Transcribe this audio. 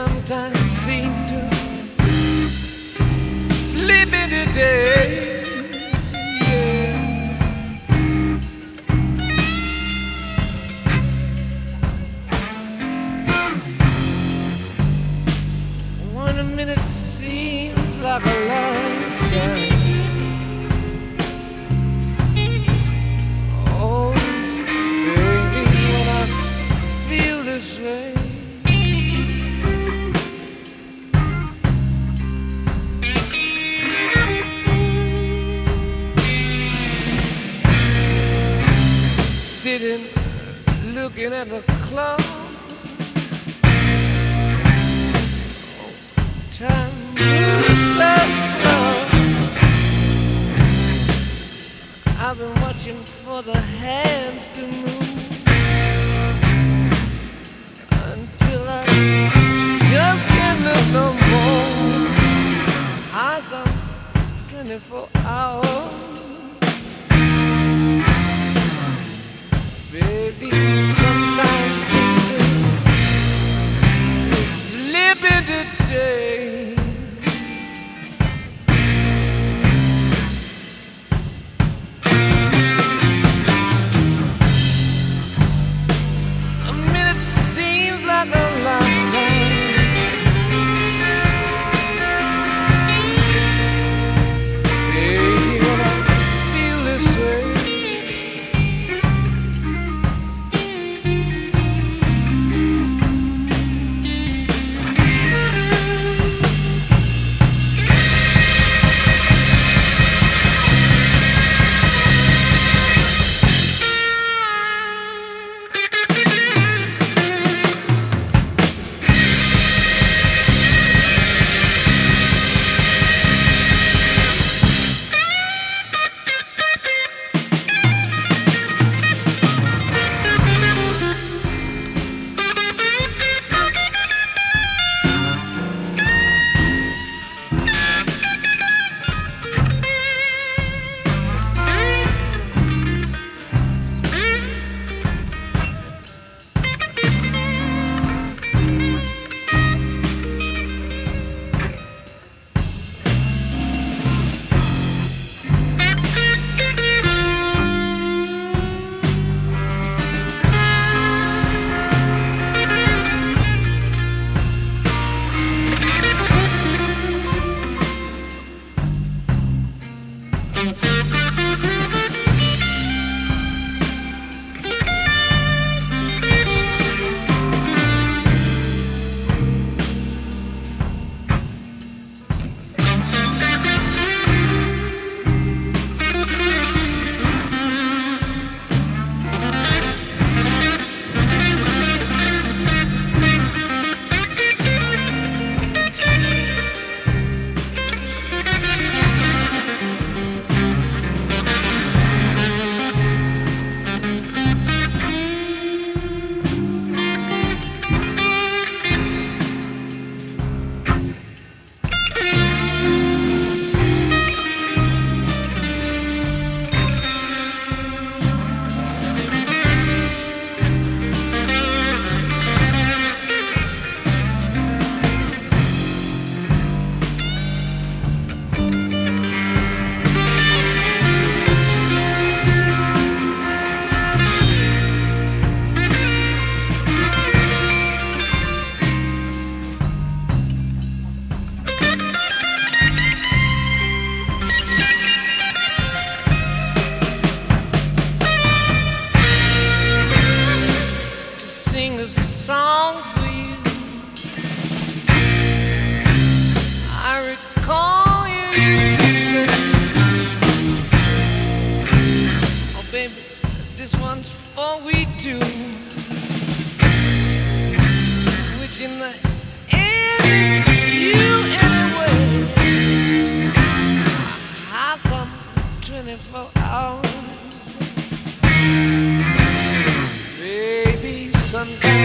sometimes seem to slip into days. Yeah. One minute seems like a lifetime. Oh, baby, when I feel this way, sitting, looking at the clock. Time moves so slow. I've been watching for the hands to move until I just can't look no more. I got 24 hours. Baby, sometimes seem to slip into day. A minute seems like a lifetime. Baby, when I feel this way, song for you. I recall you used to say, oh baby, this one's for we two, which in the end is you anyway. How come 24 hours? Baby, sometimes